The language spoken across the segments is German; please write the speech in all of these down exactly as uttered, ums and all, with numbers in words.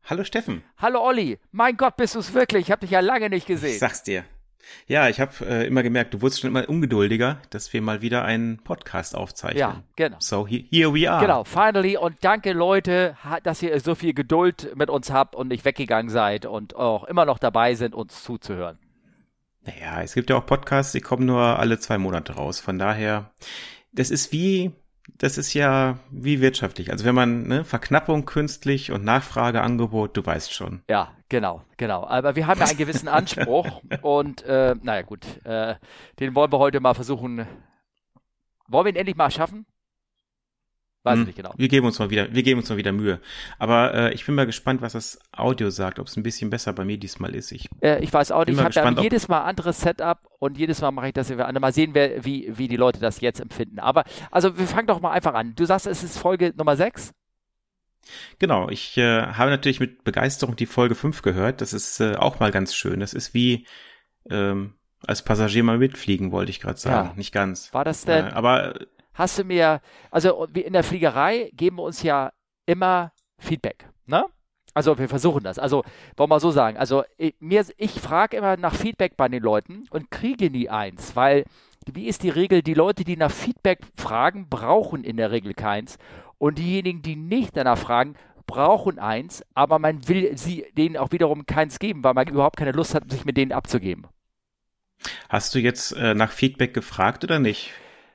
Hallo Steffen. Hallo Olli, mein Gott, bist du es wirklich? Ich habe dich ja lange nicht Ich gesehen. sag's dir. Ja, ich habe äh, immer gemerkt, du wurdest schon immer ungeduldiger, dass wir mal wieder einen Podcast Ja, aufzeichnen. genau. So, he here we are. Genau, finally. Und danke Leute, ha- dass ihr so viel Geduld mit uns habt und nicht weggegangen seid und auch immer noch dabei sind, uns zuzuhören. Naja, es gibt ja auch Podcasts, die kommen nur alle zwei Monate raus. Von daher, das ist wie, das ist ja wie wirtschaftlich. Also wenn man, ne, Verknappung künstlich und Nachfrageangebot, du weißt schon. Ja, genau, genau. Aber wir haben ja einen gewissen Anspruch und äh, naja gut, äh, den wollen wir heute mal versuchen. Wollen wir ihn endlich mal schaffen? Weiß ich Hm, nicht genau. Wir geben uns mal wieder, wir geben uns mal wieder Mühe. Aber äh, ich bin mal gespannt, was das Audio sagt, ob es ein bisschen besser bei mir diesmal ist. Ich Äh, ich weiß auch bin nicht, ich mal habe ja gespannt, ob jedes Mal anderes Setup und jedes Mal mache ich das wieder anders. Mal sehen, wer, wie, wie die Leute das jetzt empfinden. Aber, also wir fangen doch mal einfach an. Du sagst, es ist Folge Nummer sechs? Genau, ich äh, habe natürlich mit Begeisterung die Folge fünf gehört. Das ist äh, auch mal ganz schön. Das ist wie ähm, als Passagier mal mitfliegen, wollte ich gerade sagen. Ja. Nicht ganz. War das Äh, denn, aber äh, hast du mir, also wir in der Fliegerei geben wir uns ja immer Feedback, ne? Also wir versuchen das. Also wollen wir mal so sagen. Also ich, mir, ich frage immer nach Feedback bei den Leuten und kriege nie eins, weil wie ist die Regel? Die Leute, die nach Feedback fragen, brauchen in der Regel keins und diejenigen, die nicht danach fragen, brauchen eins, aber man will sie denen auch wiederum keins geben, weil man überhaupt keine Lust hat, sich mit denen abzugeben. hast du jetzt äh, nach Feedback gefragt oder nicht?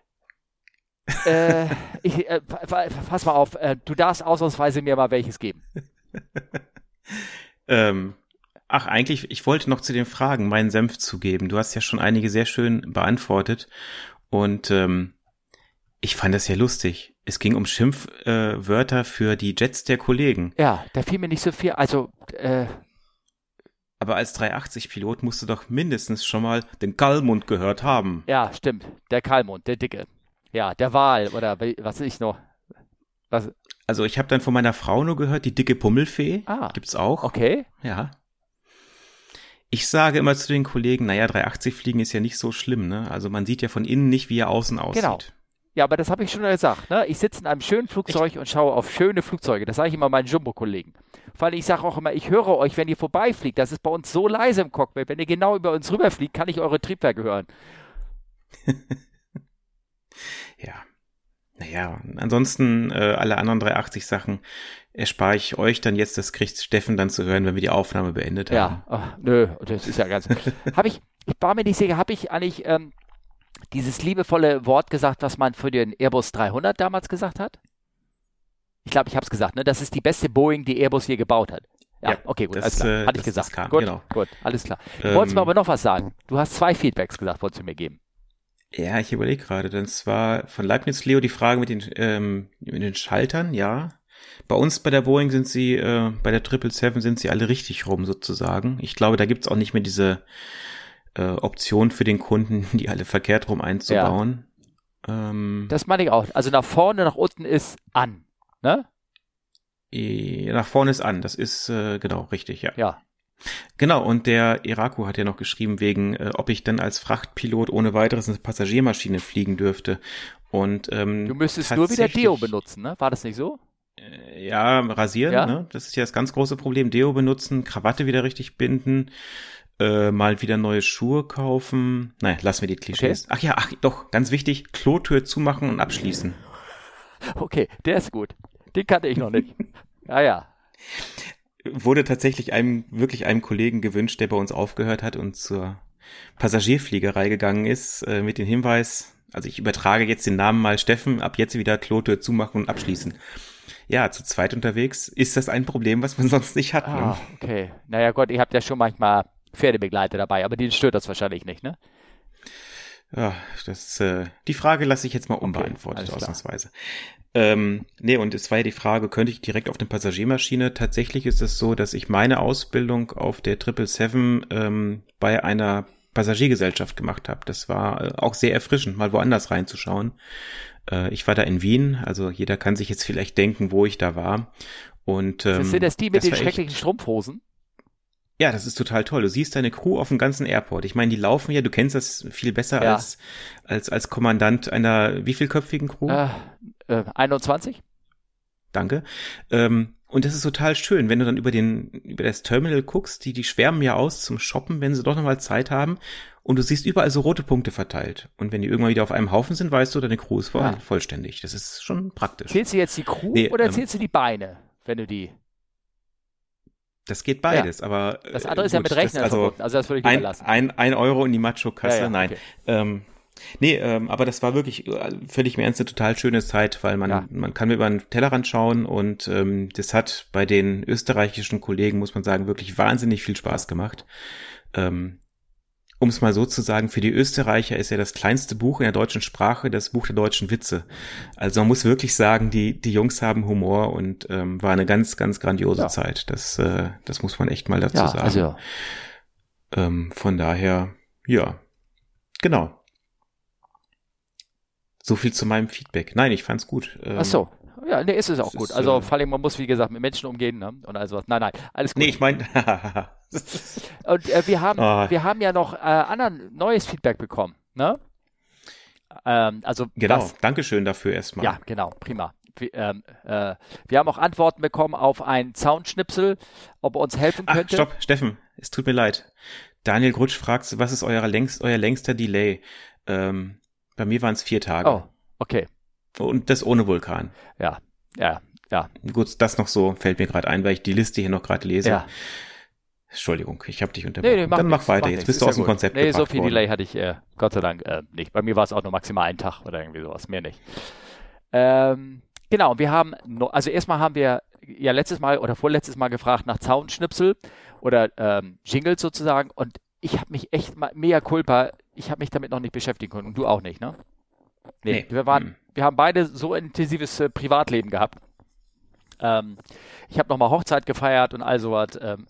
Äh, ich, äh, pa- pa- pass mal auf, äh, du darfst ausnahmsweise mir mal welches geben. Ähm, ach, eigentlich, ich wollte noch zu den Fragen meinen Senf zugeben. Du hast ja schon einige sehr schön beantwortet und ähm, ich fand das ja lustig. Es ging um Schimpfwörter äh, Wörter für die Jets der Kollegen. Ja, da fiel mir nicht so viel. Also, äh, Aber als dreihundertachtzig-Pilot musst du doch mindestens schon mal den Gallmund gehört haben. ja, stimmt. Der Kalmund, der Dicke. Ja, der Wal oder wie- was weiß ich noch. Was? Also ich habe dann von meiner Frau nur gehört, die dicke Pummelfee. Ah, Gibt's auch. okay. Ja. Ich sage immer zu den Kollegen, naja, dreihundertachtzig fliegen ist ja nicht so schlimm, ne? Also man sieht ja von innen nicht, wie er außen aussieht. Genau. Ja, aber das habe ich schon gesagt. Ne? Ich sitze in einem schönen Flugzeug und schaue auf schöne Flugzeuge. Das sage ich immer meinen Jumbo-Kollegen. Vor allem, ich sage auch immer, ich höre euch, wenn ihr vorbeifliegt. Das ist bei uns so leise im Cockpit. Wenn ihr genau über uns rüberfliegt, kann ich eure Triebwerke hören. Ja. Naja, ansonsten äh, alle anderen dreihundertachtzig Sachen erspare ich euch dann jetzt, das kriegt Steffen dann zu hören, wenn wir die Aufnahme beendet haben. Ja, ach, nö, das ist ja ganz. Habe ich, ich war mir nicht sicher, habe ich eigentlich ähm, dieses liebevolle Wort gesagt, was man für den Airbus dreihundert damals gesagt hat? Ich glaube, ich habe es gesagt, ne? Das ist die beste Boeing, die Airbus je gebaut hat. Ja, Ja, okay, gut, das, alles klar. äh, Hatte ich das- gesagt. das kam, gut, genau. gut, alles klar. Du Ähm, wolltest mir aber noch was sagen. Du hast zwei Feedbacks gesagt, wolltest du mir geben. Ja, ich überlege gerade, das war von Leibniz Leo die Frage mit den, ähm, mit den Schaltern, ja. Bei uns bei der Boeing sind sie, äh, bei der sieben sieben sieben sind sie alle richtig rum sozusagen. Ich glaube, da gibt's auch nicht mehr diese äh, Option für den Kunden, die alle verkehrt rum einzubauen. Ähm, Das meine ich auch. Also nach vorne, nach unten ist an. Ne? eh, nach vorne ist an, das ist äh, genau richtig, ja. Ja. Genau, und der Iraku hat ja noch geschrieben, wegen, äh, ob ich dann als Frachtpilot ohne weiteres eine Passagiermaschine fliegen dürfte. Und ähm, Du müsstest nur wieder tatsächlich- Deo benutzen, ne? War das nicht so? Äh, Ja, rasieren, Ja. ne? Das ist ja das ganz große Problem. Deo benutzen, Krawatte wieder richtig binden, äh, mal wieder neue Schuhe kaufen. Nein, lassen wir die Klischees. Ach ja, ach doch, ganz wichtig, Klotür zumachen und abschließen. Okay, der ist gut. Den kannte ich noch nicht. Ja, ja. Wurde tatsächlich einem, wirklich einem Kollegen gewünscht, der bei uns aufgehört hat und zur Passagierfliegerei gegangen ist, äh, mit dem Hinweis, also ich übertrage jetzt den Namen mal Steffen, ab jetzt wieder Klotür zumachen und abschließen. Ja, zu zweit unterwegs ist das ein Problem, was man sonst nicht hat. Ne? Ah, okay. Naja, Gott, ihr habt ja schon manchmal Pferdebegleiter dabei, aber denen stört das wahrscheinlich nicht, ne? Ja, das, äh, die Frage lasse ich jetzt mal alles unbeantwortet, klar. ausnahmsweise. Ähm, nee, und es war ja die Frage, könnte ich direkt auf eine Passagiermaschine? Tatsächlich ist es so, dass ich meine Ausbildung auf der sieben sieben sieben ähm, bei einer Passagiergesellschaft gemacht habe. Das war äh, auch sehr erfrischend, mal woanders reinzuschauen. Äh, ich war da in Wien, also jeder kann sich jetzt vielleicht denken, wo ich da war. Und ähm, Sind das die mit das den war echt- schrecklichen Strumpfhosen? Ja, das ist total toll. Du siehst deine Crew auf dem ganzen Airport. Ich meine, die laufen ja, du kennst das viel besser Ja. als, als, als Kommandant einer wievielköpfigen Crew? Äh, äh, einundzwanzig? Danke. Ähm, Und das ist total schön, wenn du dann über den, über das Terminal guckst, die, die schwärmen ja aus zum Shoppen, wenn sie doch nochmal Zeit haben. Und du siehst überall so rote Punkte verteilt. Und wenn die irgendwann wieder auf einem Haufen sind, weißt du, deine Crew ist voll, Ja. vollständig. Das ist schon praktisch. Zählst du jetzt die Crew Nee, oder ähm, zählst du die Beine, wenn du die? Das geht beides, aber. Das äh, andere ist ja gut, mit Rechnen das, also verbunden, also das würde ich ein, überlassen. ein, ein Euro in die Macho-Kasse, Ja, ja, nein. okay. Ähm, nee, ähm, aber das war wirklich äh, völlig im Ernst eine total schöne Zeit, weil man, Ja. man kann über den Tellerrand schauen und ähm, das hat bei den österreichischen Kollegen, muss man sagen, wirklich wahnsinnig viel Spaß gemacht. Ähm, um es mal so zu sagen, für die Österreicher ist ja das kleinste Buch in der deutschen Sprache das Buch der deutschen Witze. Also man muss wirklich sagen, die die Jungs haben Humor und ähm, war eine ganz, ganz grandiose Ja. Zeit. Das äh, das muss man echt mal dazu Ja, sagen. also Ähm, von daher, ja, genau. So viel zu meinem Feedback. Nein, ich fand's gut. Ähm, ach so. Ja, nee, ist es auch es gut. ist, Also äh, vor allem, man muss, wie gesagt, mit Menschen umgehen, ne? Und also was. Nein, nein, alles gut. Nee, ich meine, Und äh, wir haben, Ah. wir haben ja noch äh, anderen neues Feedback bekommen, ne? Ähm, also genau. was, Dankeschön dafür erstmal. ja, genau, prima. Wir, ähm, äh, wir haben auch Antworten bekommen auf ein Soundschnipsel, ob er uns helfen Ach, könnte. stopp, Steffen, es tut mir leid. Daniel Grutsch fragt, was ist euer, längst, euer längster Delay? Ähm, bei mir waren es vier Tage. Oh, okay. Und das ohne Vulkan. Ja, ja, ja, Gut, das noch so fällt mir gerade ein, weil ich die Liste hier noch gerade lese. ja. Entschuldigung, ich habe dich unterbrochen. Nee, nee, mach Dann mach nix, weiter, mach jetzt nix, bist ist du ja aus dem gut. Konzept Nee, so gebracht viel worden. Delay hatte ich äh, Gott sei Dank äh, nicht. Bei mir war es auch nur maximal ein Tag oder irgendwie sowas, mehr nicht. Ähm, genau, wir haben, no, also erstmal haben wir ja letztes Mal oder vorletztes Mal gefragt nach Soundschnipsel oder ähm, Jingles sozusagen und ich habe mich echt mal, mea culpa, ich habe mich damit noch nicht beschäftigen können und du auch nicht, ne? Nee, Nee. wir waren, Hm. wir haben beide so intensives äh, Privatleben gehabt. Ähm, ich habe nochmal Hochzeit gefeiert und all sowas. Ähm,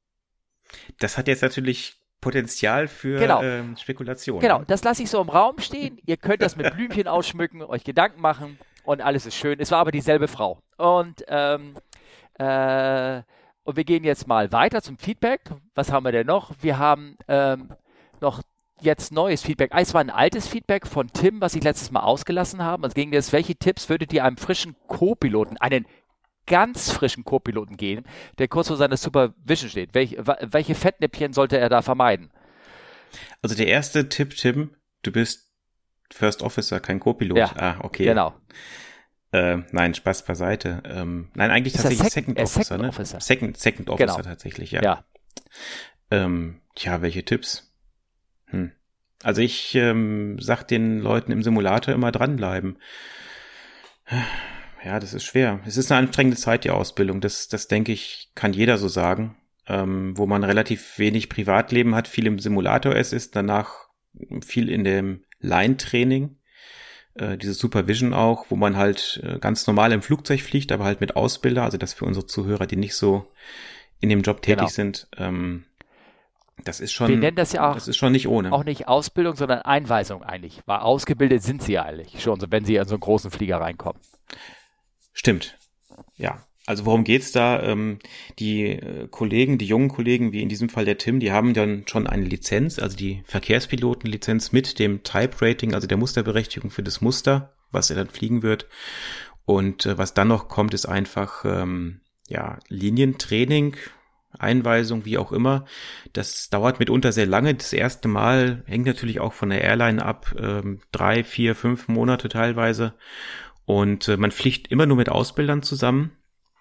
Das hat jetzt natürlich Potenzial für Genau. ähm, Spekulation. Genau, ne? das lasse ich so im Raum stehen. Ihr könnt das mit Blümchen ausschmücken, euch Gedanken machen und alles ist schön. Es war aber dieselbe Frau. Und, ähm, äh, und wir gehen jetzt mal weiter zum Feedback. Was haben wir denn noch? Wir haben ähm, noch jetzt neues Feedback. Ah, es war ein altes Feedback von Tim, was ich letztes Mal ausgelassen habe. Es ging jetzt, welche Tipps würdet ihr einem frischen Co-Piloten, einen ganz frischen Co-Piloten geben, der kurz vor seiner Supervision steht? Welch, welche Fettnäpfchen sollte er da vermeiden? Also der erste Tipp, Tim, du bist First Officer, kein Co-Pilot. Ja, ah, okay. Genau. Äh, nein, Spaß beiseite. Ähm, nein, eigentlich Ist er tatsächlich Second- Second er Officer, Second ne? Officer. Second, Second Officer Genau. tatsächlich, ja. Ja. Ähm, tja, welche Tipps? Hm. Also ich ähm, sag den Leuten im Simulator immer dranbleiben. Ja, das ist schwer. Es ist eine anstrengende Zeit, die Ausbildung. Das, das denke ich, kann jeder so sagen. Ähm, wo man relativ wenig Privatleben hat, viel im Simulator es ist, danach viel in dem Line-Training, äh, diese Supervision auch, wo man halt äh, ganz normal im Flugzeug fliegt, aber halt mit Ausbilder, also das für unsere Zuhörer, die nicht so in dem Job tätig Genau. sind, ähm, das ist schon, Wir nennen das ja auch, das ist schon nicht ohne. auch nicht Ausbildung, sondern Einweisung eigentlich. Weil ausgebildet sind sie ja eigentlich schon, so wenn sie in so einen großen Flieger reinkommen. Stimmt. Ja. Also worum geht's da? Ähm, die äh, Kollegen, die jungen Kollegen, wie in diesem Fall der Tim, die haben dann schon eine Lizenz, also die Verkehrspilotenlizenz mit dem Type Rating, also der Musterberechtigung für das Muster, was er dann fliegen wird. Und äh, was dann noch kommt, ist einfach ähm, ja Linientraining, Einweisung, wie auch immer. Das dauert mitunter sehr lange. Das erste Mal hängt natürlich auch von der Airline ab, ähm, drei, vier, fünf Monate teilweise. Und äh, man fliegt immer nur mit Ausbildern zusammen.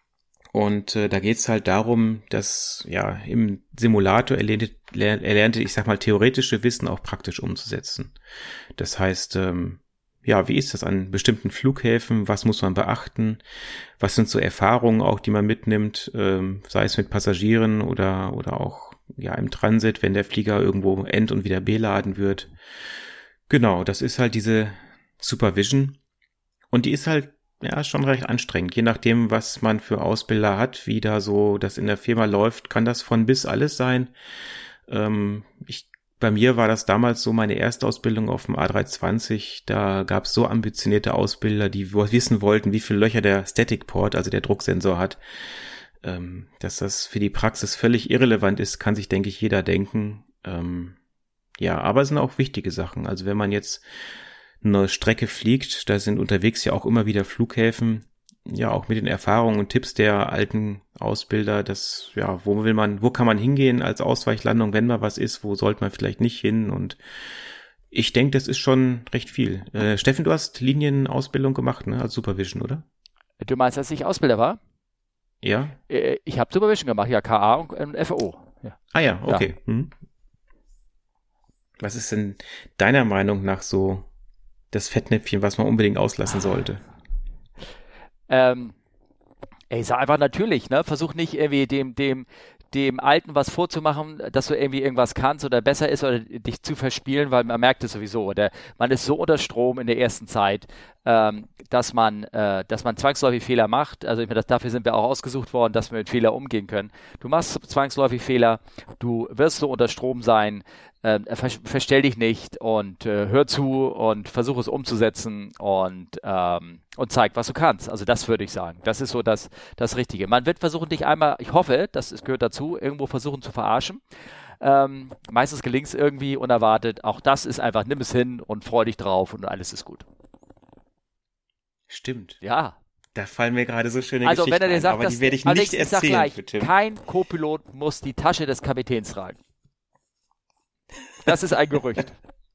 Und äh, da geht's halt darum, dass ja im Simulator erlernte, erlernte, ich sag mal, theoretische Wissen auch praktisch umzusetzen. Das heißt, ähm, ja, wie ist das an bestimmten Flughäfen? Was muss man beachten? Was sind so Erfahrungen auch, die man mitnimmt, ähm, sei es mit Passagieren oder oder auch ja im Transit, wenn der Flieger irgendwo end- und wieder beladen wird. Genau, das ist halt diese Supervision. Und die ist halt ja schon recht anstrengend. Je nachdem, was man für Ausbilder hat, wie da so das in der Firma läuft, kann das von bis alles sein. Ähm, ich, bei mir war das damals so meine Erstausbildung auf dem A drei zwanzig. Da gab es so ambitionierte Ausbilder, die wissen wollten, wie viele Löcher der Static Port, also der Drucksensor hat. Ähm, dass das für die Praxis völlig irrelevant ist, kann sich, denke ich, jeder denken. Ähm, ja, aber es sind auch wichtige Sachen. Also wenn man jetzt eine Strecke fliegt, da sind unterwegs ja auch immer wieder Flughäfen, ja auch mit den Erfahrungen und Tipps der alten Ausbilder, das, ja, wo will man, wo kann man hingehen als Ausweichlandung, wenn mal was ist, wo sollte man vielleicht nicht hin, und ich denke, das ist schon recht viel. Äh, Steffen, du hast Linienausbildung gemacht, ne, als Supervision, oder? Du meinst, als ich Ausbilder war? Ja. Äh, Ich habe Supervision gemacht, ja, K A und ähm, F O. Ja. Ah ja, okay. Ja. Hm. Was ist denn deiner Meinung nach so das Fettnäpfchen, was man unbedingt auslassen sollte? Ähm, ich sag einfach natürlich, ne? Versuch nicht irgendwie dem, dem, dem Alten was vorzumachen, dass du irgendwie irgendwas kannst oder besser ist oder dich zu verspielen, weil man merkt es sowieso. Oder man ist so unter Strom in der ersten Zeit, ähm, dass man, äh, dass man zwangsläufig Fehler macht. Also ich meine, das, dafür sind wir auch ausgesucht worden, dass wir mit Fehler umgehen können. Du machst zwangsläufig Fehler, du wirst so unter Strom sein. Äh, ver verstell dich nicht und äh, hör zu und versuch es umzusetzen und, ähm, und zeig, was du kannst. Also das würde ich sagen. Das ist so das, das Richtige. Man wird versuchen, dich einmal, ich hoffe, das ist, gehört dazu, irgendwo versuchen zu verarschen. Ähm, meistens gelingt es irgendwie unerwartet. Auch das ist einfach, nimm es hin und freu dich drauf und alles ist gut. Stimmt. Ja. Da fallen mir gerade so schöne also, Geschichten wenn er dir sagt, ein, aber dass, die werde ich also nicht ich, erzählen. Ich sag gleich, für Tim. Kein Co-Pilot muss die Tasche des Kapitäns tragen. Das ist ein Gerücht.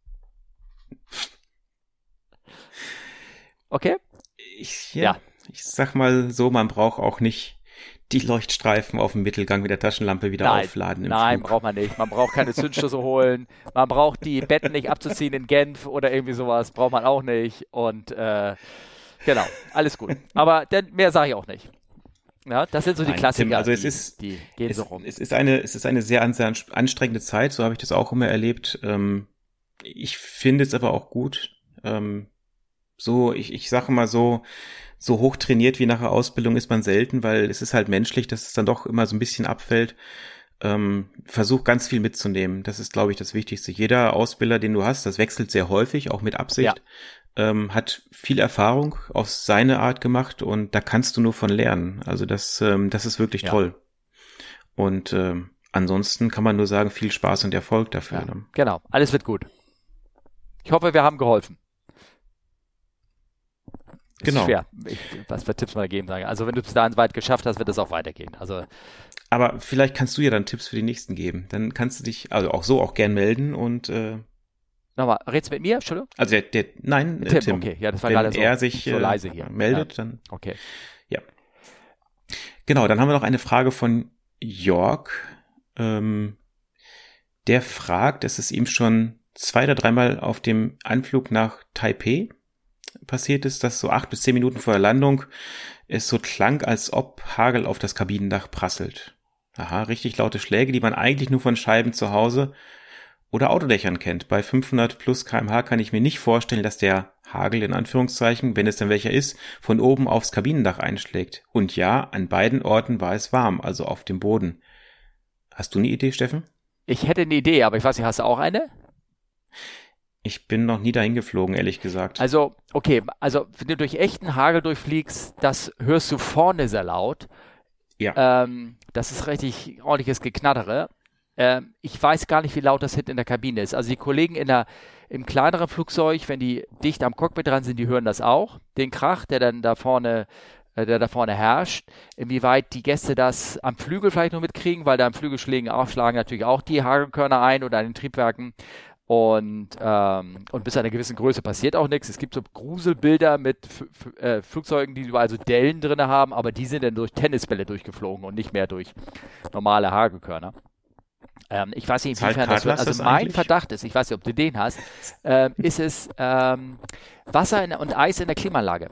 Okay? Ich, ja, ja. Ich sag mal so, man braucht auch nicht die Leuchtstreifen auf dem Mittelgang mit der Taschenlampe wieder nein, aufladen im Nein, Flug. braucht man nicht. Man braucht keine Zündschlüssel holen. Man braucht die Betten nicht abzuziehen in Genf oder irgendwie sowas. Braucht man auch nicht. Und äh, genau, alles gut. Aber denn, mehr sage ich auch nicht. Ja, das sind so die Nein, Klassiker, Tim, also es die, ist, die gehen es, so rum. Es ist eine, es ist eine sehr, sehr anstrengende Zeit, so habe ich das auch immer erlebt. Ähm, ich finde es aber auch gut. Ähm, so, ich, ich sage mal so, so hoch trainiert wie nach der Ausbildung ist man selten, weil es ist halt menschlich, dass es dann doch immer so ein bisschen abfällt. Ähm, versuch ganz viel mitzunehmen. Das ist, glaube ich, das Wichtigste. Jeder Ausbilder, den du hast, das wechselt sehr häufig, auch mit Absicht. Ja. Ähm, hat viel Erfahrung auf seine Art gemacht und da kannst du nur von lernen. Also das, ähm, das ist wirklich ja. toll. Und ähm, ansonsten kann man nur sagen, viel Spaß und Erfolg dafür. Ja, genau, alles wird gut. Ich hoffe, wir haben geholfen. Ist genau. schwer, ich, was für Tipps man da geben sage. Also wenn du es da weit geschafft hast, wird es auch weitergehen. Also aber vielleicht kannst du ja dann Tipps für die Nächsten geben. Dann kannst du dich also auch so auch gern melden und äh, nochmal, redest du mit mir, Entschuldigung? Also der, der nein, Tim, Tim. Okay, ja, das war Wenn gerade so, er sich so leise hier. meldet, ja. dann okay. Ja. Genau, dann haben wir noch eine Frage von Jörg. Ähm, der fragt, dass es ihm schon zwei oder dreimal auf dem Anflug nach Taipei passiert ist, dass so acht bis zehn Minuten vor der Landung es so klang, als ob Hagel auf das Kabinendach prasselt. Aha, richtig laute Schläge, die man eigentlich nur von Scheiben zu Hause oder Autodächern kennt. Bei fünfhundert plus Kilometer pro Stunde kann ich mir nicht vorstellen, dass der Hagel in Anführungszeichen, wenn es denn welcher ist, von oben aufs Kabinendach einschlägt. Und ja, an beiden Orten war es warm, also auf dem Boden. Hast du eine Idee, Steffen? Ich hätte eine Idee, aber ich weiß nicht, hast du auch eine? Ich bin noch nie dahin geflogen, ehrlich gesagt. Also, okay, also wenn du durch echten Hagel durchfliegst, das hörst du vorne sehr laut. Ja. Ähm, das ist richtig ordentliches Geknattere. Ähm, ich weiß gar nicht, wie laut das hinten in der Kabine ist. Also die Kollegen in der, im kleineren Flugzeug, wenn die dicht am Cockpit dran sind, die hören das auch. Den Krach, der dann da vorne, äh, der da vorne herrscht. Inwieweit die Gäste das am Flügel vielleicht noch mitkriegen, weil da am Flügelschlägen aufschlagen natürlich auch die Hagelkörner ein oder an den Triebwerken. Und, ähm, und bis zu einer gewissen Größe passiert auch nichts. Es gibt so Gruselbilder mit F F äh, Flugzeugen, die also Dellen drin haben, aber die sind dann durch Tennisbälle durchgeflogen und nicht mehr durch normale Hagelkörner. Ähm, ich weiß nicht, inwiefern das wird. Also das mein eigentlich? Verdacht ist, ich weiß nicht, ob du den hast, ähm, ist es ähm, Wasser in, und Eis in der Klimaanlage.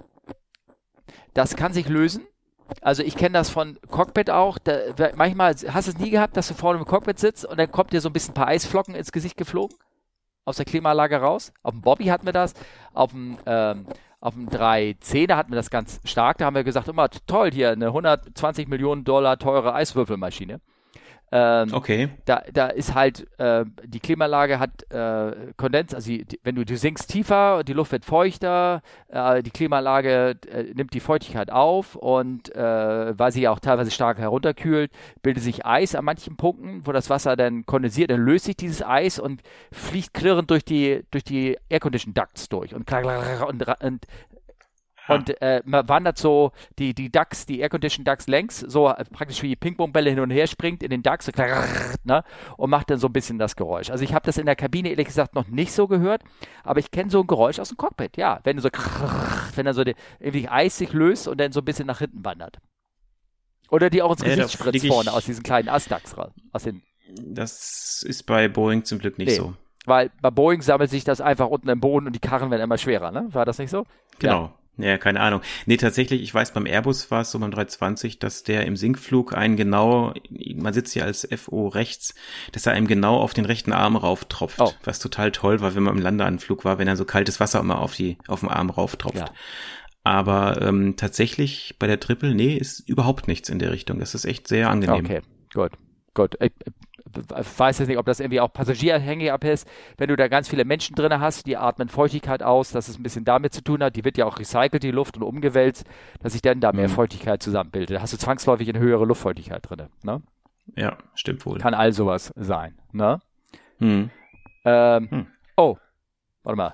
Das kann sich lösen. Also ich kenne das von Cockpit auch. Da, manchmal hast du es nie gehabt, dass du vorne im Cockpit sitzt und dann kommt dir so ein bisschen ein paar Eisflocken ins Gesicht geflogen. Aus der Klimaanlage raus. Auf dem Bobby hatten wir das. Auf dem, ähm, auf dem drei zehner hatten wir das ganz stark. Da haben wir gesagt, immer toll, hier eine hundertzwanzig Millionen Dollar teure Eiswürfelmaschine. Ähm, okay. Da, da ist halt, äh, die Klimaanlage hat äh, Kondens, also die, wenn du, du sinkst tiefer, die Luft wird feuchter, äh, die Klimaanlage äh, nimmt die Feuchtigkeit auf und äh, weil sie ja auch teilweise stark herunterkühlt, bildet sich Eis an manchen Punkten, wo das Wasser dann kondensiert, dann löst sich dieses Eis und fliegt klirrend durch die, durch die Aircondition Ducts durch und, und, und Und äh, man wandert so die, die Ducks, die Air-Conditioned Ducks längs, so äh, praktisch wie Ping-Pong-Bälle hin und her springt in den Ducks so, ne, und macht dann so ein bisschen das Geräusch. Also ich habe das in der Kabine ehrlich gesagt noch nicht so gehört, aber ich kenne so ein Geräusch aus dem Cockpit, ja. Wenn du so, wenn dann so die, irgendwie Eis sich löst und dann so ein bisschen nach hinten wandert. Oder die auch ins Ja, Gesicht spritzt vorne aus diesen kleinen Astducks raus. Aus den Das ist bei Boeing zum Glück nicht nee. so. Weil bei Boeing sammelt sich das einfach unten im Boden und die Karren werden immer schwerer, ne? War das nicht so? Genau. Ja. Ja, keine Ahnung. Nee, tatsächlich, ich weiß, beim Airbus war es so beim dreihundertzwanzig, dass der im Sinkflug einen genau, man sitzt hier als F O rechts, dass er einem genau auf den rechten Arm rauftropft. Oh. Was total toll war, wenn man im Landeanflug war, wenn er so kaltes Wasser immer auf die, auf den Arm rauftropft. Ja. Aber ähm, tatsächlich bei der Triple, nee, ist überhaupt nichts in der Richtung. Das ist echt sehr angenehm. Okay, gut, gut. Ich, ich weiß jetzt nicht, ob das irgendwie auch passagierabhängig ist. Wenn du da ganz viele Menschen drin hast, die atmen Feuchtigkeit aus, dass es ein bisschen damit zu tun hat. Die wird ja auch recycelt, die Luft, und umgewälzt, dass sich dann da mehr mhm. Feuchtigkeit zusammenbildet. Da hast du zwangsläufig eine höhere Luftfeuchtigkeit drin. Ne? Ja, stimmt wohl. Kann all sowas sein. Ne? Mhm. Ähm, mhm. Oh, warte mal.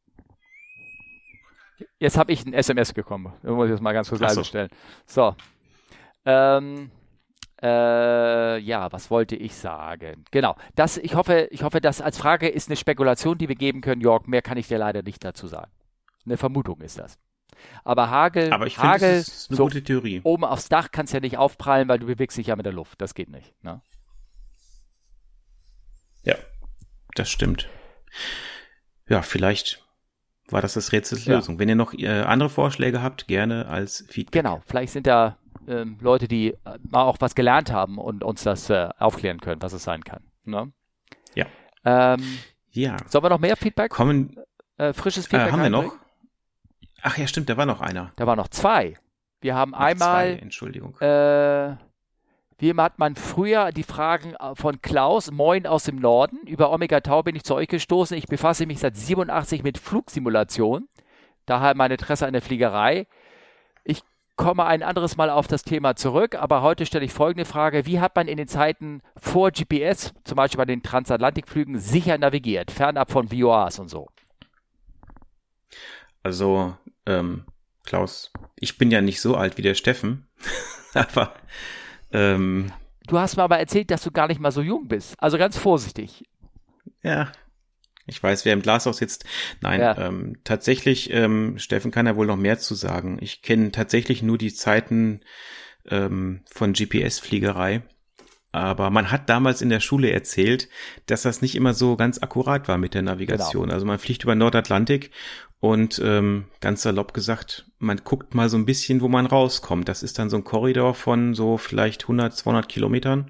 Jetzt habe ich ein S M S bekommen. Da muss ich das mal ganz kurz leise stellen. So. Ähm, äh, ja, was wollte ich sagen? Genau. Das, ich hoffe, ich hoffe, das als Frage ist eine Spekulation, die wir geben können, Jörg. Mehr kann ich dir leider nicht dazu sagen. Eine Vermutung ist das. Aber Hagel, Aber ich finde, Hagel, das ist eine so gute Theorie. Oben aufs Dach kannst du ja nicht aufprallen, weil du bewegst dich ja mit der Luft. Das geht nicht. Ne? Ja, das stimmt. Ja, vielleicht war das das Rätsels Lösung. Ja. Wenn ihr noch äh, andere Vorschläge habt, gerne als Feedback. Genau, vielleicht sind da ähm, Leute, die äh, mal auch was gelernt haben und uns das äh, aufklären können, was es sein kann. Ne? Ja. Ähm, ja. Sollen wir noch mehr Feedback? Kommen, äh, frisches Feedback äh, haben wir noch? Ach ja, stimmt, da war noch einer. Da waren noch zwei. Wir haben noch einmal, zwei, Entschuldigung. Äh, wie hat man früher die Fragen von Klaus, Moin aus dem Norden, über Omega Tau bin ich zu euch gestoßen. Ich befasse mich seit siebenundachtzig mit Flugsimulation, daher mein Interesse an der Fliegerei. Ich komme ein anderes Mal auf das Thema zurück, aber heute stelle ich folgende Frage. Wie hat man in den Zeiten vor G P S, zum Beispiel bei den Transatlantikflügen, sicher navigiert, fernab von V O As und so? Also, ähm, Klaus, ich bin ja nicht so alt wie der Steffen, aber ähm, du hast mir aber erzählt, dass du gar nicht mal so jung bist. Also ganz vorsichtig. Ja, ich weiß, wer im Glashaus sitzt. Nein, ja. ähm, tatsächlich, ähm, Steffen kann ja wohl noch mehr zu sagen. Ich kenne tatsächlich nur die Zeiten ähm, von G P S-Fliegerei. Aber man hat damals in der Schule erzählt, dass das nicht immer so ganz akkurat war mit der Navigation. Genau. Also man fliegt über Nordatlantik und ähm, ganz salopp gesagt, man guckt mal so ein bisschen, wo man rauskommt. Das ist dann so ein Korridor von so vielleicht hundert, zweihundert Kilometern.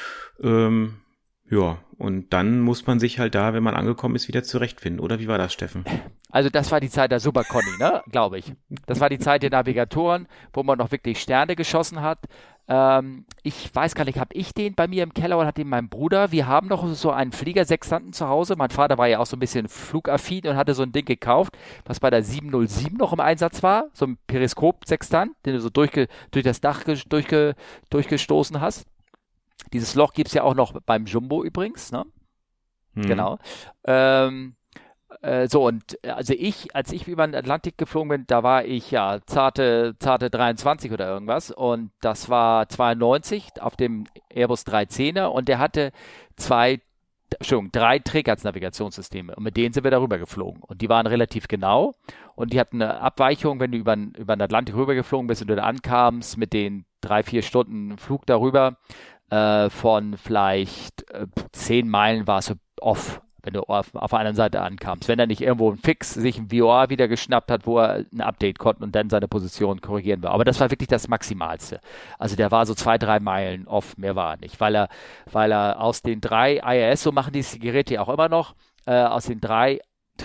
Ähm, ja, und dann muss man sich halt da, wenn man angekommen ist, wieder zurechtfinden. Oder wie war das, Steffen? Also das war die Zeit der Super Conny, ne? Glaube ich. Das war die Zeit der Navigatoren, wo man noch wirklich Sterne geschossen hat. Ähm, ich weiß gar nicht, habe ich den bei mir im Keller oder hat den mein Bruder? Wir haben noch so einen Fliegersextanten zu Hause. Mein Vater war ja auch so ein bisschen flugaffin und hatte so ein Ding gekauft, was bei der sieben null sieben noch im Einsatz war. So ein Periskop-Sextant, den du so durchge, durch das Dach durchge, durchgestoßen hast. Dieses Loch gibt es ja auch noch beim Jumbo übrigens, ne? Hm. Genau. Ähm, äh, so, und also ich, als ich über den Atlantik geflogen bin, da war ich ja zarte, zarte dreiundzwanzig oder irgendwas, und das war zweiundneunzig auf dem Airbus dreihundertzehner und der hatte zwei, Entschuldigung, drei Trägheitsnavigationssysteme und mit denen sind wir darüber geflogen und die waren relativ genau und die hatten eine Abweichung, wenn du über, über den Atlantik rübergeflogen bist und du da ankamst mit den drei, vier Stunden Flug darüber, Äh, von vielleicht äh, zehn Meilen war es so off, wenn du auf, auf der anderen Seite ankamst. Wenn er nicht irgendwo ein Fix sich ein V O A wieder geschnappt hat, wo er ein Update konnte und dann seine Position korrigieren will. Aber das war wirklich das Maximalste. Also der war so zwei, drei Meilen off, mehr war er nicht, weil er, weil er aus den drei I R S, so machen diese Geräte ja auch immer noch, äh, aus den drei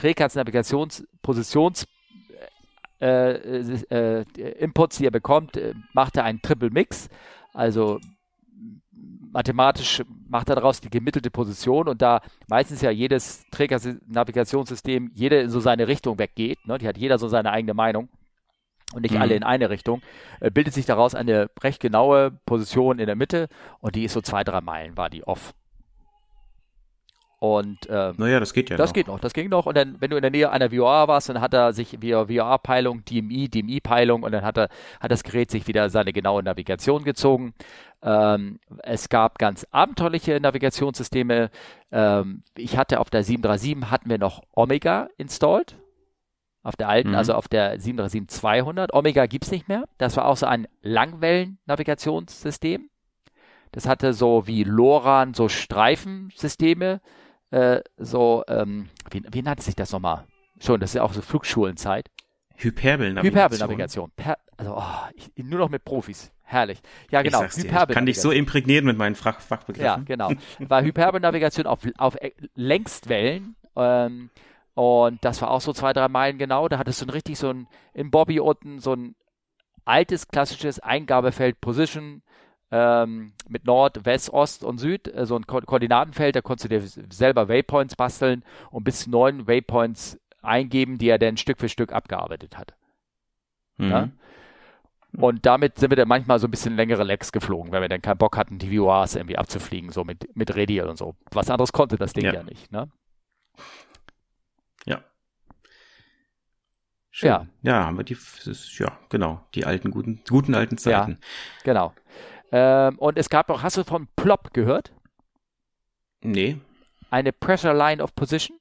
Trägheitsnavigationspositions äh, äh, äh, Inputs, die er bekommt, äh, macht er einen Triple Mix. Also mathematisch macht er daraus die gemittelte Position und da meistens ja jedes Trägernnavigationssystem, jede in so seine Richtung weggeht, ne, die hat jeder so seine eigene Meinung und nicht mhm. alle in eine Richtung, äh, bildet sich daraus eine recht genaue Position in der Mitte und die ist so zwei, drei Meilen, war die off. Und ähm, naja, das geht ja das noch. geht noch, das ging noch. Und dann, wenn du in der Nähe einer V O R warst, dann hat er sich via V O R-Peilung, D M I, D M I-Peilung und dann hat er, hat das Gerät sich wieder seine genaue Navigation gezogen. Ähm, es gab ganz abenteuerliche Navigationssysteme. Ähm, ich hatte auf der sieben drei sieben hatten wir noch Omega installed. Auf der alten, mhm. also auf der sieben drei sieben zweihundert. Omega gibt's nicht mehr. Das war auch so ein Langwellen-Navigationssystem. Das hatte so wie LoRaN so Streifensysteme. Äh, so, ähm, wie, wie nannte sich das nochmal? Schon, das ist ja auch so Flugschulenzeit. Hyperbelnavigation. Hyperbelnavigation. Per, also, oh, ich, nur noch mit Profis. Herrlich. Ja, genau. Ich, ich kann dich so imprägnieren mit meinen Fach Fachbegriffen. Ja, genau. War Hyperbelnavigation auf, auf Längstwellen. Ähm, und das war auch so zwei, drei Meilen genau. Da hattest du ein richtig so ein, in Bobby unten so ein altes, klassisches Eingabefeld Position ähm, mit Nord, West, Ost und Süd. Äh, so ein Ko- Koordinatenfeld, da konntest du dir selber Waypoints basteln und bis neun Waypoints eingeben, die er dann Stück für Stück abgearbeitet hat. Mhm. Ja? Und damit sind wir dann manchmal so ein bisschen längere Legs geflogen, weil wir dann keinen Bock hatten, die V O Rs irgendwie abzufliegen, so mit, mit Radial und so. Was anderes konnte das Ding ja, ja nicht, ne? Ja. Schön. Ja. Ja, haben wir die, ist, ja, genau, die alten, guten, guten alten Zeiten. Ja, genau. Ähm, und es gab auch, hast du von Plop gehört? Nee. Eine Pressure Line of Position?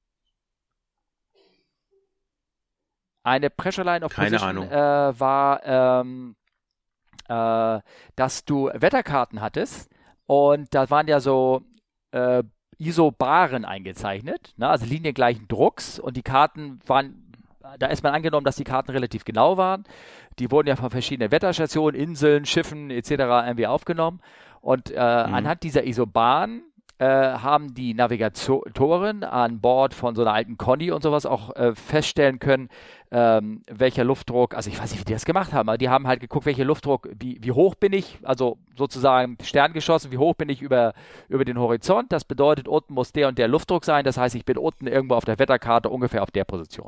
Eine Pressure Line of Keine Position Ahnung. Äh, war, ähm, äh, dass du Wetterkarten hattest und da waren ja so äh, Isobaren eingezeichnet, ne? Also liniengleichen Drucks und die Karten waren, da ist man angenommen, dass die Karten relativ genau waren. Die wurden ja von verschiedenen Wetterstationen, Inseln, Schiffen et cetera irgendwie aufgenommen und äh, mhm. anhand dieser Isobaren äh, haben die Navigatoren an Bord von so einer alten Conny und sowas auch äh, feststellen können, ähm, welcher Luftdruck, also ich weiß nicht, wie die das gemacht haben, aber die haben halt geguckt, welcher Luftdruck, wie, wie hoch bin ich, also sozusagen Stern geschossen, wie hoch bin ich über, über den Horizont. Das bedeutet, unten muss der und der Luftdruck sein, das heißt, ich bin unten irgendwo auf der Wetterkarte ungefähr auf der Position.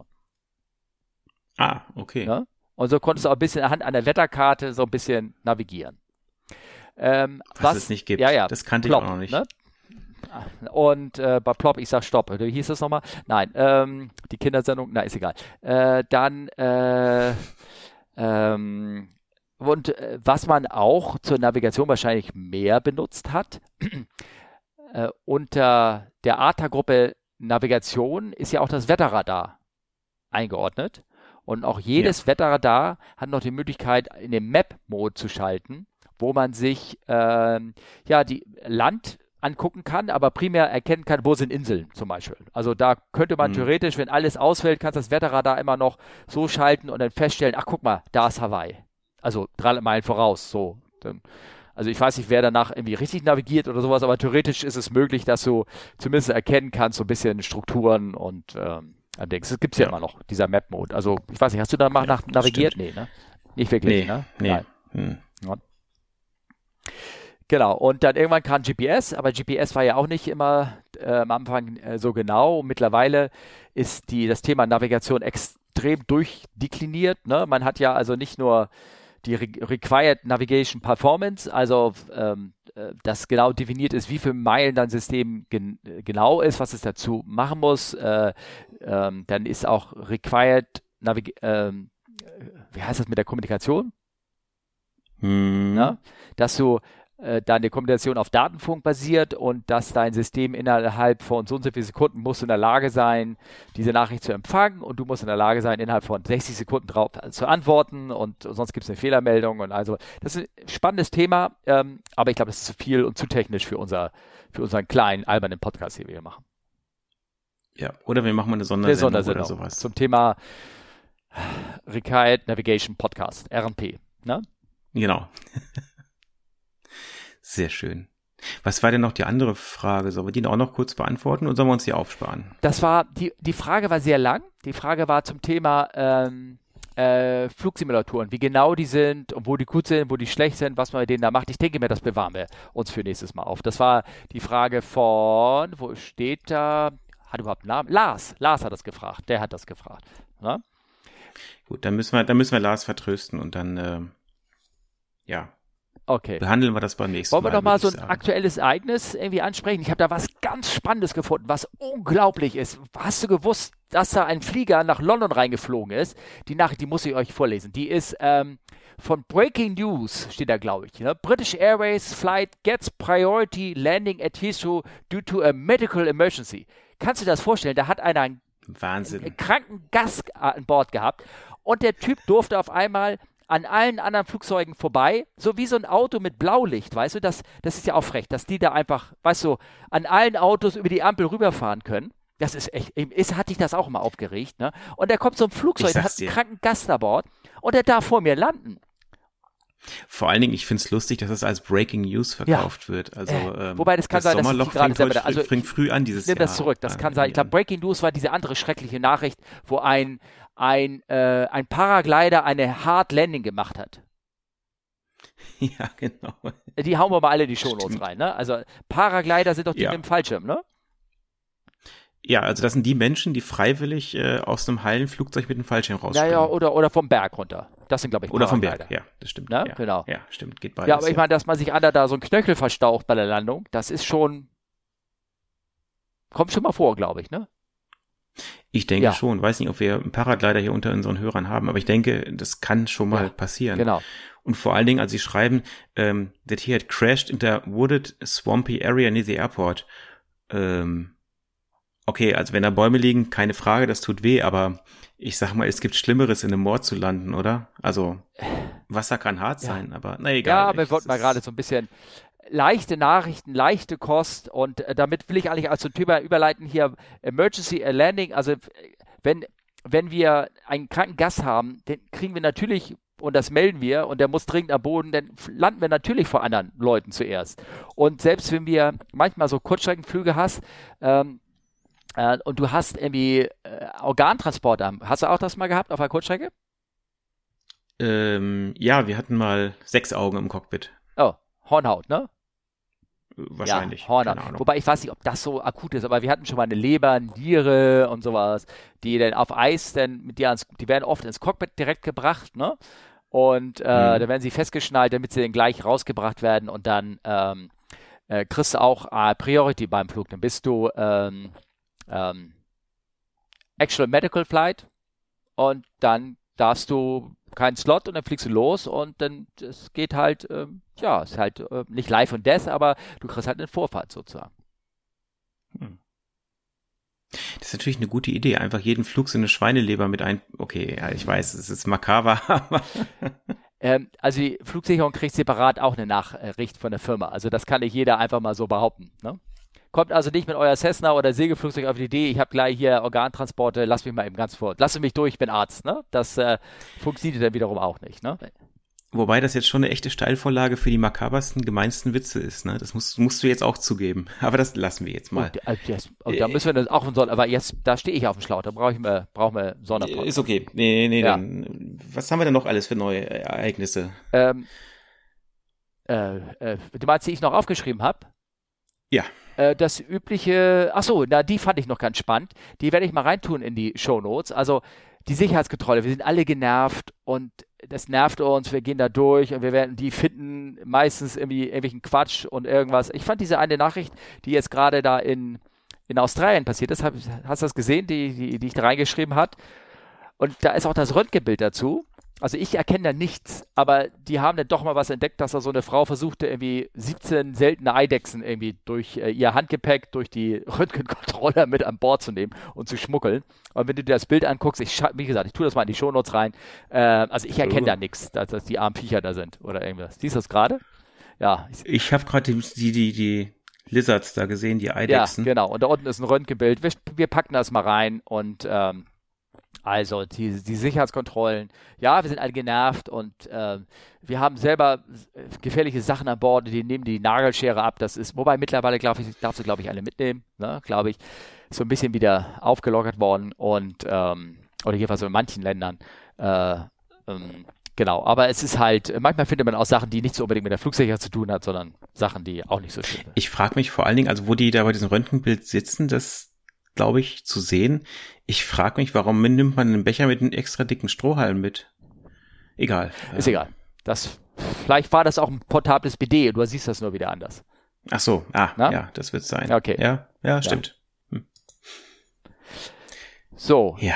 Ah, okay. Ja? Und so konntest du auch ein bisschen anhand einer Wetterkarte so ein bisschen navigieren. Ähm, was, was es nicht gibt, ja, ja, das kannte Plop, ich auch noch nicht. Ne? Und äh, bei Plop, ich sag Stopp. Wie hieß das nochmal? Nein, ähm, die Kindersendung, na, ist egal. Äh, dann, äh, ähm, und äh, was man auch zur Navigation wahrscheinlich mehr benutzt hat, äh, unter der A T A-Gruppe Navigation ist ja auch das Wetterradar eingeordnet. Und auch jedes ja. Wetterradar hat noch die Möglichkeit, in den Map-Mode zu schalten, wo man sich äh, ja die Land angucken kann, aber primär erkennen kann, wo sind Inseln zum Beispiel. Also da könnte man mhm. theoretisch, wenn alles ausfällt, kannst du das Wetterradar immer noch so schalten und dann feststellen, ach guck mal, da ist Hawaii. Also drei Meilen voraus. So. Dann, also ich weiß nicht, wer danach irgendwie richtig navigiert oder sowas, aber theoretisch ist es möglich, dass du zumindest erkennen kannst, so ein bisschen Strukturen und ähm, Dings. Das gibt es ja. ja immer noch, dieser Map-Mode. Also ich weiß nicht, hast du da mal ja, nach navigiert? Nee, ne? Nicht wirklich, nee, ne? Nee. Nein. Hm. Ja. Genau, und dann irgendwann kam G P S, aber G P S war ja auch nicht immer äh, am Anfang äh, so genau. Und mittlerweile ist die, das Thema Navigation extrem durchdekliniert. Ne? Man hat ja also nicht nur die Re- Required Navigation Performance, also ähm, äh, das genau definiert ist, wie viele Meilen dein System gen- genau ist, was es dazu machen muss. Äh, ähm, dann ist auch Required Navigation, äh, wie heißt das mit der Kommunikation? Hm. Na? Dass du deine Kommunikation auf Datenfunk basiert und dass dein System innerhalb von so und so vielen Sekunden muss in der Lage sein, diese Nachricht zu empfangen und du musst in der Lage sein, innerhalb von sechzig Sekunden drauf zu antworten und sonst gibt es eine Fehlermeldung und also das ist ein spannendes Thema, ähm, aber ich glaube, das ist zu viel und zu technisch für unser für unseren kleinen, albernen Podcast, den wir hier machen. Ja, oder wir machen mal eine Sondersendung, eine Sondersendung oder sowas. Zum Thema Required Navigation Podcast, R N P, ne? Genau. Sehr schön. Was war denn noch die andere Frage? Sollen wir die auch noch kurz beantworten oder sollen wir uns die aufsparen? Das war, die, die Frage war sehr lang. Die Frage war zum Thema ähm, äh, Flugsimulatoren, wie genau die sind und wo die gut sind, wo die schlecht sind, was man mit denen da macht. Ich denke mir, das bewahren wir uns für nächstes Mal auf. Das war die Frage von, wo steht da, hat überhaupt einen Namen? Lars. Lars hat das gefragt. Der hat das gefragt. Na? Gut, dann müssen wir, dann müssen wir Lars vertrösten und dann, äh, ja. Okay. Behandeln wir das beim nächsten Mal. Wollen wir doch mal so ein sagen. aktuelles Ereignis irgendwie ansprechen? Ich habe da was ganz Spannendes gefunden, was unglaublich ist. Hast du gewusst, dass da ein Flieger nach London reingeflogen ist? Die Nachricht, die muss ich euch vorlesen. Die ist ähm, von Breaking News, steht da, glaube ich. Ne? British Airways flight gets priority landing at Heathrow due to a medical emergency. Kannst du dir das vorstellen? Da hat einer einen, Wahnsinn. einen kranken Gast an Bord gehabt und der Typ durfte auf einmal an allen anderen Flugzeugen vorbei, so wie so ein Auto mit Blaulicht, weißt du, das, das ist ja auch frech, dass die da einfach, weißt du, an allen Autos über die Ampel rüberfahren können. Das ist echt, ist, hatte ich das auch mal aufgeregt, ne? Und da kommt so ein Flugzeug, der hat einen kranken Gast an Bord und der darf vor mir landen. Vor allen Dingen, ich finde es lustig, dass es als Breaking News verkauft ja. wird. Also, äh, ähm, wobei das kann das sein, dass Sommerloch ich gerade fängt, selber, also fängt früh an dieses ich nehme Jahr. das zurück, das kann sein. Ich glaube, Breaking News war diese andere schreckliche Nachricht, wo ein, ein, äh, ein Paraglider eine Hard Landing gemacht hat. Ja, genau. Die hauen wir mal alle in die Shownotes rein, ne? Also Paraglider sind doch die ja. mit dem Fallschirm, ne? Ja, also das sind die Menschen, die freiwillig äh, aus einem heilen Flugzeug mit dem Fallschirm rausspringen. Ja, ja, oder, oder vom Berg runter. Das sind, glaube ich, Oder vom Berg, ja, das stimmt. Ne? Ja, genau. Ja, stimmt, geht beides. Ja, aber ich meine, dass man sich einer da so einen Knöchel verstaucht bei der Landung, das ist schon, kommt schon mal vor, glaube ich, ne? Ich denke ja. schon. Weiß nicht, ob wir einen Paraglider hier unter unseren Hörern haben, aber ich denke, das kann schon mal ja, passieren. Genau. Und vor allen Dingen, als sie schreiben, ähm, that he had crashed in the wooded, swampy area near the airport. Ähm, okay, also wenn da Bäume liegen, keine Frage, das tut weh, aber ich sag mal, es gibt Schlimmeres, in einem Moor zu landen, oder? Also, Wasser kann hart ja. sein, aber na egal. Ja, aber wir wollten mal gerade so ein bisschen leichte Nachrichten, leichte Kost und äh, damit will ich eigentlich als so ein Thema überleiten hier Emergency Landing, also wenn, wenn wir einen kranken Gast haben, den kriegen wir natürlich, und das melden wir, und der muss dringend am Boden, dann landen wir natürlich vor anderen Leuten zuerst. Und selbst wenn wir manchmal so Kurzstreckenflüge hast, ähm, äh, und du hast irgendwie äh, Organtransport am, hast du auch das mal gehabt auf der Kurzstrecke? Ähm, ja, wir hatten mal sechs Augen im Cockpit. Oh, Hornhaut, ne? Wahrscheinlich. Ja, Hornhaut. Wobei ich weiß nicht, ob das so akut ist, aber wir hatten schon mal eine Leber, eine Niere und sowas, die dann auf Eis, dann mit dir ans, die werden oft ins Cockpit direkt gebracht, ne? Und äh, mhm. da werden sie festgeschnallt, damit sie dann gleich rausgebracht werden und dann ähm, äh, kriegst du auch äh, Priority beim Flug. Dann bist du ähm, ähm, Actual Medical Flight und dann darfst du keinen Slot und dann fliegst du los und dann es geht halt, ähm, ja, ist halt äh, nicht Life und Death, aber du kriegst halt eine Vorfahrt sozusagen. Hm. Das ist natürlich eine gute Idee, einfach jeden Flug so eine Schweineleber mit ein, okay, ja, ich weiß, es ist makaber, aber ähm, also die Flugsicherung kriegt separat auch eine Nachricht von der Firma, also das kann nicht jeder einfach mal so behaupten, ne? Kommt also nicht mit euer Cessna oder Segelflugzeug auf die Idee, ich habe gleich hier Organtransporte, lass mich mal eben ganz vor. Lass mich durch, ich bin Arzt, ne? Das äh, funktioniert dann wiederum auch nicht, ne? Wobei das jetzt schon eine echte Steilvorlage für die makabersten, gemeinsten Witze ist, ne? Das musst, musst du jetzt auch zugeben. Aber das lassen wir jetzt mal. Oh, yes. oh, da müssen wir das auch, aber jetzt, da stehe ich auf dem Schlauch, da brauche ich mir, brauchen wir Sonderpodcast. Ist okay. Nee, nee, ja. dann, was haben wir denn noch alles für neue Ereignisse? Ähm, äh, äh, du meinst, die ich noch aufgeschrieben habe? Ja. Das übliche, ach so, na, die fand ich noch ganz spannend. Die werde ich mal reintun in die Shownotes. Also die Sicherheitskontrolle, wir sind alle genervt und das nervt uns, wir gehen da durch und wir werden, die finden meistens irgendwie irgendwelchen Quatsch und irgendwas. Ich fand diese eine Nachricht, die jetzt gerade da in, in Australien passiert ist, hab, hast du das gesehen, die, die, die ich da reingeschrieben hat? Und da ist auch das Röntgenbild dazu. Also ich erkenne da nichts, aber die haben dann doch mal was entdeckt, dass da so eine Frau versuchte, irgendwie siebzehn seltene Eidechsen irgendwie durch äh, ihr Handgepäck, durch die Röntgenkontrolle mit an Bord zu nehmen und zu schmuggeln. Und wenn du dir das Bild anguckst, ich wie gesagt, ich tue das mal in die Shownotes rein, äh, also ich erkenne da nichts, dass, dass die armen Viecher da sind oder irgendwas. Siehst du das gerade? Ja. Ich, ich habe gerade die, die, die, die Lizards da gesehen, die Eidechsen. Ja, genau. Und da unten ist ein Röntgenbild. Wir, wir packen das mal rein und ähm, also die, die Sicherheitskontrollen, ja, wir sind alle genervt und äh, wir haben selber gefährliche Sachen an Bord, die nehmen die Nagelschere ab, das ist, wobei mittlerweile, glaube ich, darfst du, glaube ich, alle mitnehmen, ne, glaube ich, so ein bisschen wieder aufgelockert worden und, ähm, oder jedenfalls in manchen Ländern, äh, ähm, genau, aber es ist halt, manchmal findet man auch Sachen, die nicht so unbedingt mit der Flugsicherheit zu tun hat, sondern Sachen, die auch nicht so schön sind. Ich frage mich vor allen Dingen, also wo die da bei diesem Röntgenbild sitzen, das glaube ich, zu sehen. Ich frage mich, warum nimmt man einen Becher mit einem extra dicken Strohhalm mit? Egal. Ist ähm. egal. Das, vielleicht war das auch ein portables B D und du siehst das nur wieder anders. Ach so, ah, Na? ja, das wird sein. Okay. Ja, ja, stimmt. Ja. Hm. So. Ja.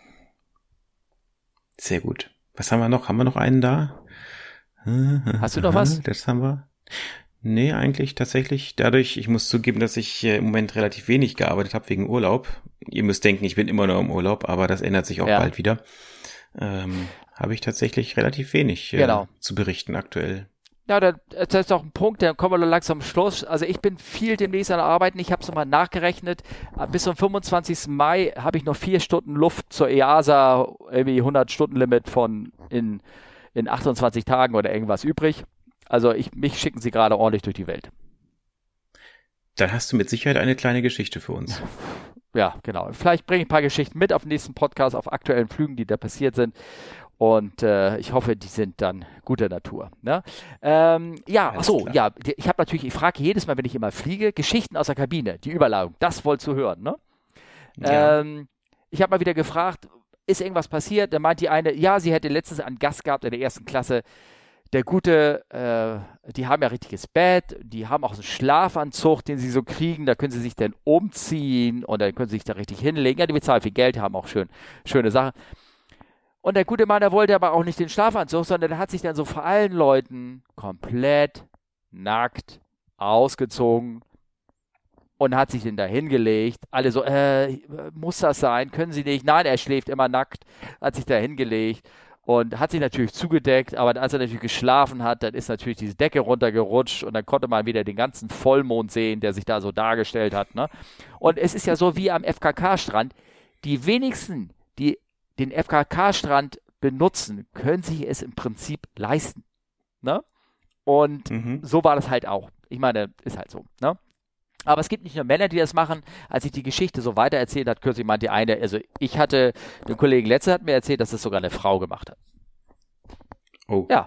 Sehr gut. Was haben wir noch? Haben wir noch einen da? Hast du noch was? Das haben wir. Nee, eigentlich tatsächlich dadurch, ich muss zugeben, dass ich äh, im Moment relativ wenig gearbeitet habe wegen Urlaub. Ihr müsst denken, ich bin immer noch im Urlaub, aber das ändert sich auch ja. bald wieder. Ähm, habe ich tatsächlich relativ wenig äh, genau. zu berichten aktuell. Ja, das ist doch ein Punkt, dann kommen wir langsam zum Schluss. Also ich bin viel demnächst an der Arbeiten. Ich habe es nochmal nachgerechnet. Bis zum fünfundzwanzigsten Mai habe ich noch vier Stunden Luft zur E A S A, irgendwie hundert-Stunden-Limit von in, in achtundzwanzig Tagen oder irgendwas übrig. Also ich, mich schicken sie gerade ordentlich durch die Welt. Dann hast du mit Sicherheit eine kleine Geschichte für uns. Ja, genau. Vielleicht bringe ich ein paar Geschichten mit auf den nächsten Podcast, auf aktuellen Flügen, die da passiert sind. Und äh, ich hoffe, die sind dann guter Natur. Ne? Ähm, ja, Alles achso, klar. ja, ich habe natürlich, ich frage jedes Mal, wenn ich immer fliege, Geschichten aus der Kabine, die Überladung, das wolltest du hören, ne? Ja. Ähm, ich habe mal wieder gefragt, ist irgendwas passiert? Da meint die eine, ja, sie hätte letztens einen Gast gehabt in der ersten Klasse. Der Gute, äh, die haben ja richtiges Bett, die haben auch so einen Schlafanzug, den sie so kriegen, da können sie sich dann umziehen und dann können sie sich da richtig hinlegen. Ja, die bezahlen viel Geld, haben auch schön, schöne Sachen. Und der gute Mann, der wollte aber auch nicht den Schlafanzug, sondern der hat sich dann so vor allen Leuten komplett nackt ausgezogen und hat sich dann da hingelegt. Alle so, äh, muss das sein? Können Sie nicht? Nein, er schläft immer nackt, hat sich da hingelegt und hat sich natürlich zugedeckt, aber als er natürlich geschlafen hat, dann ist natürlich diese Decke runtergerutscht und dann konnte man wieder den ganzen Vollmond sehen, der sich da so dargestellt hat. Ne? Und es ist ja so wie am F K K-Strand, die wenigsten, die den F K K-Strand benutzen, können sich es im Prinzip leisten. Ne? Und Mhm. so war das halt auch. Ich meine, ist halt so. Ne? Aber es gibt nicht nur Männer, die das machen. Als ich die Geschichte so weitererzählt hat, kürzlich meinte die eine, also ich hatte, den Kollegen Letze hat mir erzählt, dass das sogar eine Frau gemacht hat. Oh. Ja.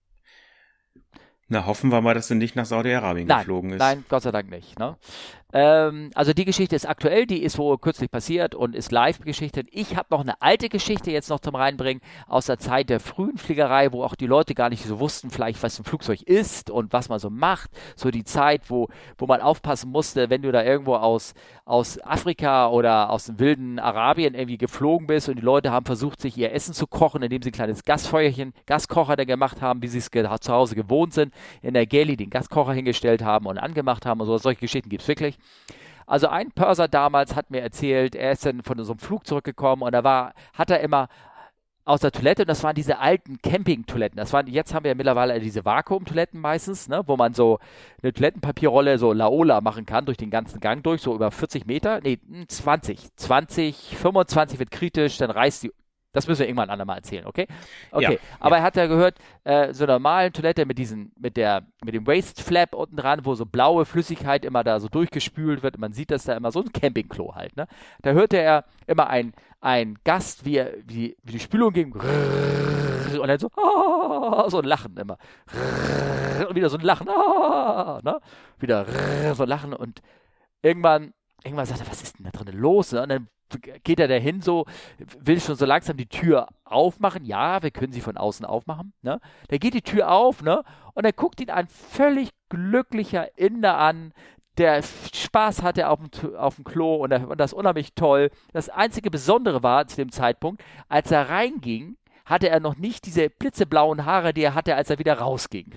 Na, hoffen wir mal, dass sie nicht nach Saudi-Arabien Nein, geflogen ist. nein, Gott sei Dank nicht. Ne? Ähm, also die Geschichte ist aktuell, die ist wohl kürzlich passiert und ist live geschichtet. Ich habe noch eine alte Geschichte jetzt noch zum Reinbringen aus der Zeit der frühen Fliegerei, wo auch die Leute gar nicht so wussten, vielleicht was ein Flugzeug ist und was man so macht. So die Zeit, wo, wo man aufpassen musste, wenn du da irgendwo aus, aus Afrika oder aus dem wilden Arabien irgendwie geflogen bist und die Leute haben versucht, sich ihr Essen zu kochen, indem sie ein kleines Gasfeuerchen, Gaskocher da gemacht haben, wie sie es ge- zu Hause gewohnt sind, in der Galley den Gaskocher hingestellt haben und angemacht haben und so. Solche Geschichten gibt es wirklich. Also ein Purser damals hat mir erzählt, er ist dann von so einem Flug zurückgekommen und da war, hat er immer aus der Toilette, und das waren diese alten Campingtoiletten. Das waren, jetzt haben wir ja mittlerweile diese Vakuumtoiletten meistens, ne, wo man so eine Toilettenpapierrolle so Laola machen kann, durch den ganzen Gang durch, so über vierzig Meter. Nee, zwanzig. zwanzig, fünfundzwanzig wird kritisch, dann reißt die. Das müssen wir irgendwann andermal erzählen, okay? Okay, Ja, aber ja. er hat ja gehört, äh, so einer normalen Toilette mit diesen, mit der, mit dem Waste Flap unten dran, wo so blaue Flüssigkeit immer da so durchgespült wird, man sieht das da immer, so ein Campingklo halt, ne? Da hörte er immer ein, ein Gast, wie, er, wie, wie die Spülung ging, und dann so, ah, so ein Lachen immer. Und wieder so ein Lachen, ah, ne? Wieder so ein Lachen und irgendwann, irgendwann sagt er, was ist denn da drin los? Ne? Und dann geht er dahin so, will schon so langsam die Tür aufmachen. Ja, wir können sie von außen aufmachen. Ne? Da geht die Tür auf, ne? Und er guckt ihn ein völlig glücklicher Inder an, der Spaß hatte auf dem, auf dem Klo und, er, und das unheimlich toll. Das einzige Besondere war zu dem Zeitpunkt, als er reinging, hatte er noch nicht diese blitzeblauen Haare, die er hatte, als er wieder rausging.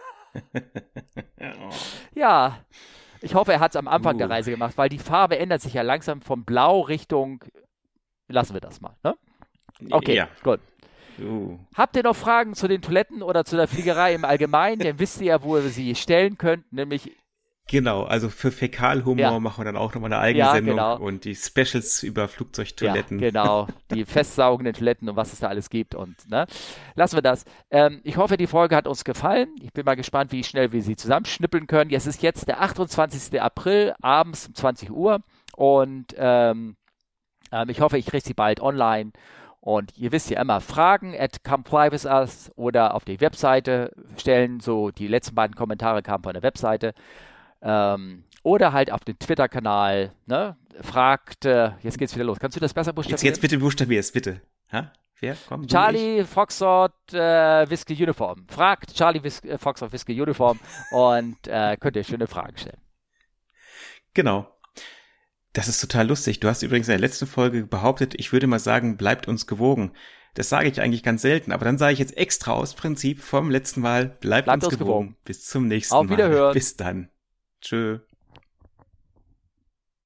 Ja, ich hoffe, er hat es am Anfang Uh. der Reise gemacht, weil die Farbe ändert sich ja langsam von Blau Richtung, lassen wir das mal, ne? Okay, Ja. gut. Uh. Habt ihr noch Fragen zu den Toiletten oder zu der Fliegerei im Allgemeinen? Dann wisst ihr ja, wo ihr sie stellen könnt, nämlich Genau, also für Fäkalhumor Ja. machen wir dann auch nochmal eine eigene Ja, Sendung genau. und die Specials über Flugzeugtoiletten. Ja, genau. Die festsaugenden Toiletten und was es da alles gibt. Und ne, lassen wir das. Ähm, ich hoffe, die Folge hat uns gefallen. Ich bin mal gespannt, wie schnell wir sie zusammenschnippeln können. Es ist jetzt der achtundzwanzigsten April, abends um zwanzig Uhr. Und ähm, ähm, ich hoffe, ich kriege sie bald online. Und ihr wisst ja immer, Fragen at come fly with us oder auf die Webseite stellen. So, die letzten beiden Kommentare kamen von der Webseite. Ähm, oder halt auf den Twitter-Kanal, ne, fragt, äh, jetzt geht's wieder los. Kannst du das besser Jetzt, buchstabieren? jetzt bitte buchstabierst, bitte. Ha? Wer? Komm, Charlie Foxtrot äh, Whiskey Uniform. Fragt Charlie Whis äh, Foxtrot Whiskey Uniform und äh, könnt ihr schöne Fragen stellen. Genau. Das ist total lustig. Du hast übrigens in der letzten Folge behauptet, ich würde mal sagen, bleibt uns gewogen. Das sage ich eigentlich ganz selten, aber dann sage ich jetzt extra aus Prinzip vom letzten Mal, bleibt, bleibt uns, uns gewogen. gewogen. Bis zum nächsten Auf Mal. Wiederhören. Bis dann. Tschö.